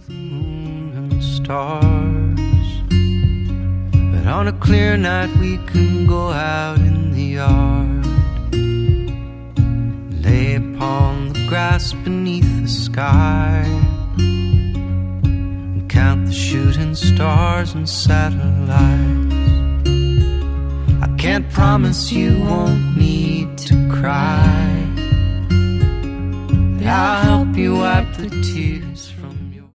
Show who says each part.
Speaker 1: the moon and stars, but on a clear night we can go out in the yard, lay upon the grass beneath the sky, and count the shooting stars and satellites. I can't promise you won't need to cry, but I'll help you wipe the tears